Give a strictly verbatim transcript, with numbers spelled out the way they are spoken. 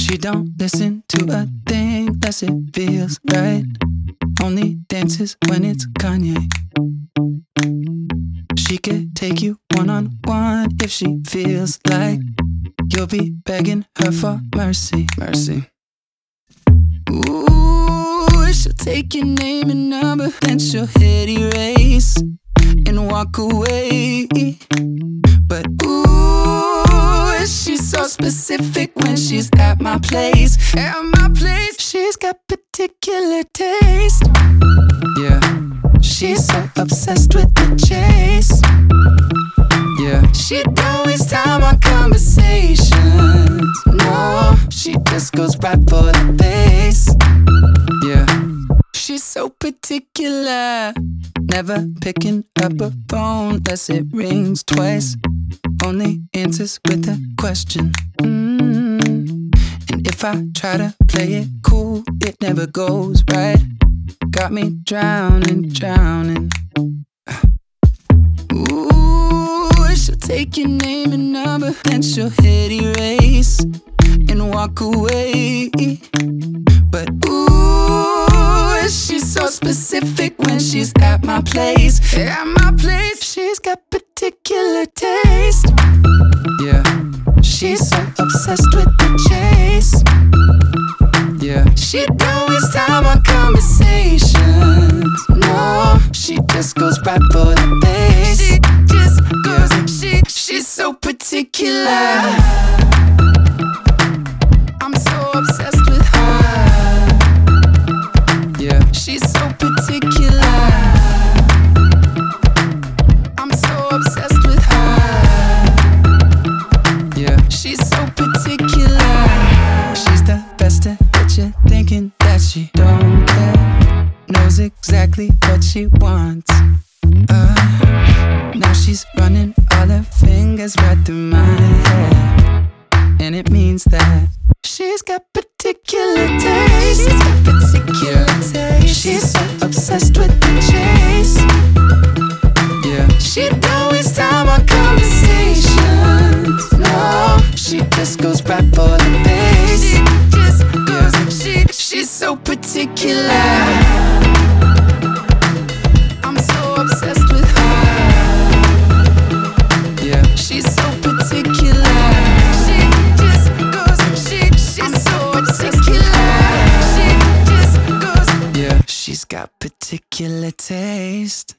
She don't listen to a thing unless it feels right. Only dances when it's Kanye. She could take you one-on-one if she feels like you'll be begging her for mercy. Mercy. Ooh, she'll take your name and number, then she'll hit erase and walk away. But ooh, she's so specific when she's at my place. At my place, she's got particular taste. Yeah, she's so obsessed with the chase. Yeah, she don't waste time on conversations. No, she just goes right for the base. Yeah, she's so particular. Never picking up a phone unless it rings twice. Only answers with a question. mm. And if I try to play it cool, it never goes right. Got me drowning, drowning. Ooh, she'll take your name and number, then she'll hit erase and walk away. But ooh, she's so specific when she's at my place. At my place, she's got particular taste. Yeah, she's so obsessed with the chase. Yeah, she don't waste time on conversations. No, she just goes right for the base. She just goes, yeah. she, she's so particular. I'm so obsessed with her. Yeah, she's so particular. I'm so obsessed with her. Yeah, she's so particular. She's the best at what you're thinking that she don't care. Knows exactly what she wants. Uh, now she's running all her fingers right through my hair. And it means that she's got particular taste. She's got particular taste. She's so obsessed with the chase. Yeah, she don't waste time on conversations. No, she just goes right for the base. She just goes, yeah. she, she's so particular. I'm so obsessed with her. Yeah, she's so particular. She just goes, she, she's so particular. She just goes, yeah, she's got particular taste.